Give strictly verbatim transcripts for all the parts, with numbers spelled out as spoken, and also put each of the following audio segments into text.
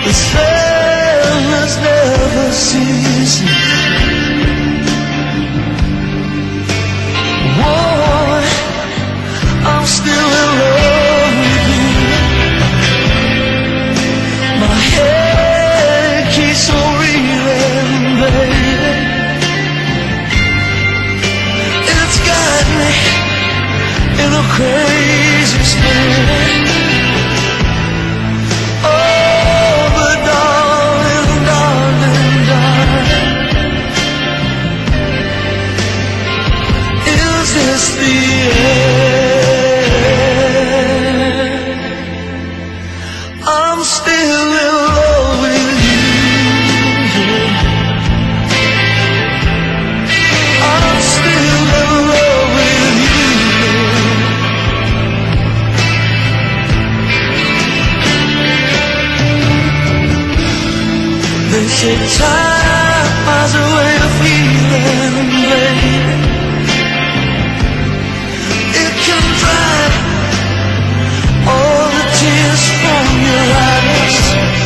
This sadness never ceases. Boy, I'm still in love with you. My head keeps on reeling, baby. It's got me in a crazy state. I'm still in love with you. I'm still in love with you. They say time has a way of healing, baby. It can dry all the tears from your eyes.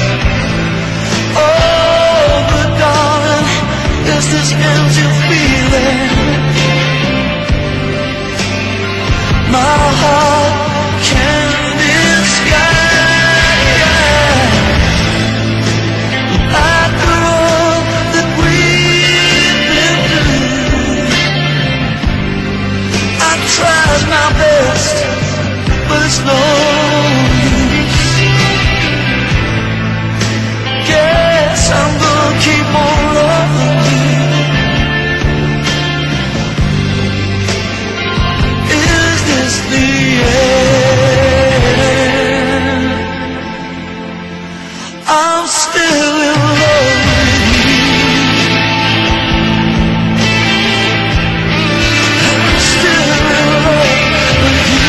Oh, but darling, it's this empty feeling. My heart can't describe. After all that we've been through, I tried my best, but it's no use. Guess I'm gonna keep on loving you. Is this the end? I'm still in love with you. I'm still in love with you.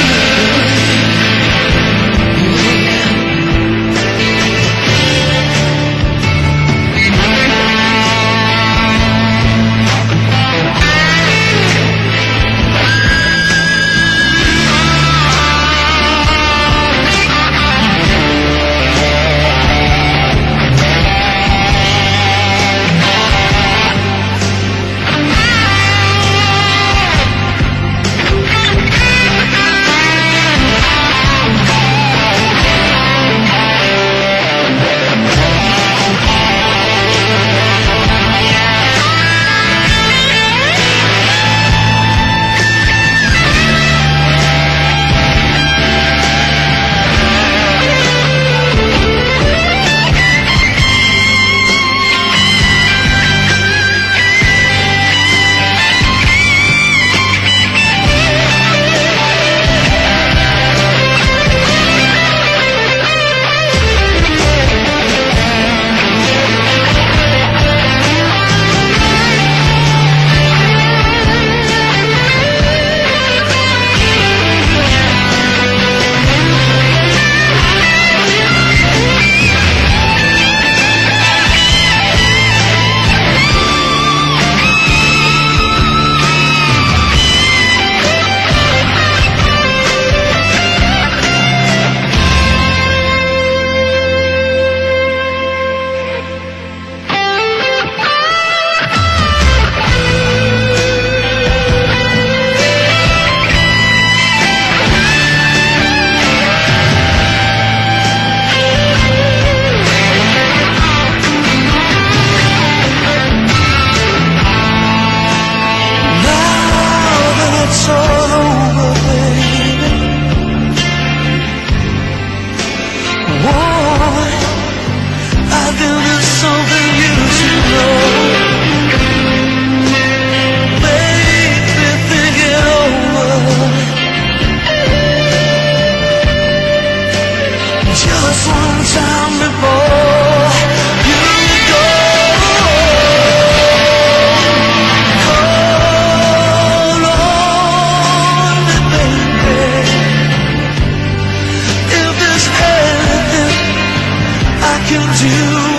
You